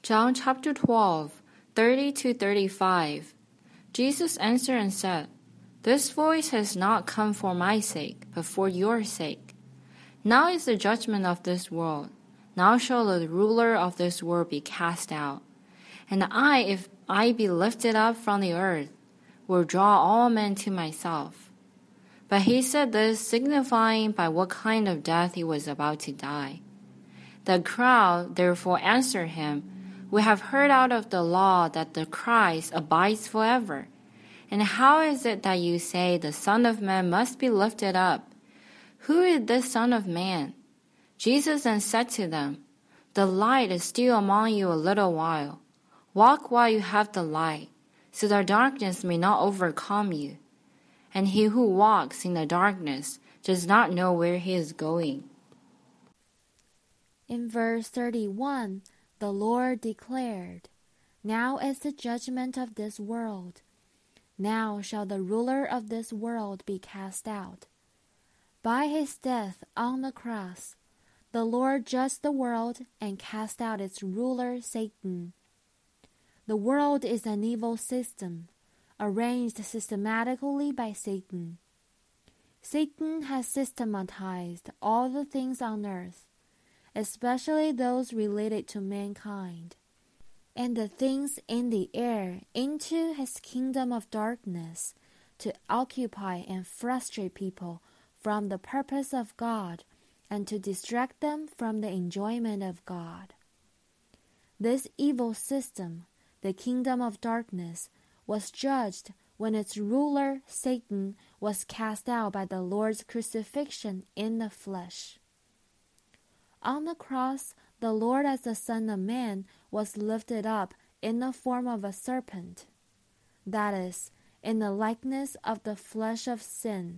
John chapter 12, 30-35. Jesus answered and said, This voice has not come for my sake, but for your sake. Now is the judgment of this world. Now shall the ruler of this world be cast out. And I, if I be lifted up from the earth, will draw all men to myself. But he said this, signifying by what kind of death he was about to die. The crowd therefore answered him, We have heard out of the law that the Christ abides forever. And how is it that you say the Son of Man must be lifted up? Who is this Son of Man? Jesus then said to them, The light is still among you a little while. Walk while you have the light, so that darkness may not overcome you. And he who walks in the darkness does not know where he is going. In verse 31, the Lord declared, Now is the judgment of this world. Now shall the ruler of this world be cast out. By his death on the cross, the Lord judged the world and cast out its ruler, Satan. The world is an evil system, arranged systematically by Satan. Satan has systematized all the things on earth, especially those related to mankind, and the things in the air into his kingdom of darkness to occupy and frustrate people from the purpose of God and to distract them from the enjoyment of God. This evil system, the kingdom of darkness, was judged when its ruler, Satan, was cast out by the Lord's crucifixion in the flesh. On the cross, the Lord as the Son of Man was lifted up in the form of a serpent, that is, in the likeness of the flesh of sin.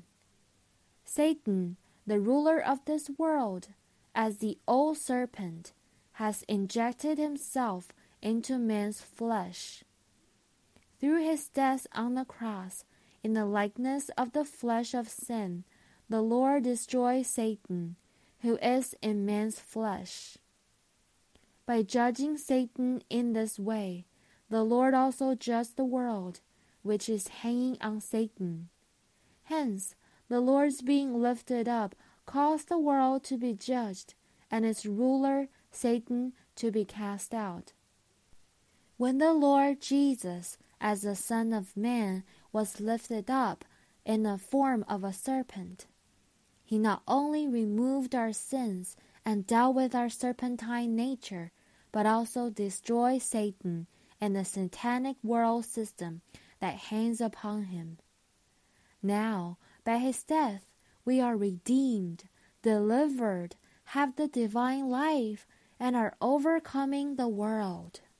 Satan, the ruler of this world, as the old serpent, has injected himself into man's flesh. Through his death on the cross, in the likeness of the flesh of sin, the Lord destroys Satan, who is in man's flesh. By judging Satan in this way, the Lord also judged the world, which is hanging on Satan. Hence, the Lord's being lifted up caused the world to be judged, and its ruler, Satan, to be cast out. When the Lord Jesus, as the Son of Man, was lifted up in the form of a serpent, he not only removed our sins and dealt with our serpentine nature, but also destroyed Satan and the satanic world system that hangs upon him. Now, by his death, we are redeemed, delivered, have the divine life, and are overcoming the world.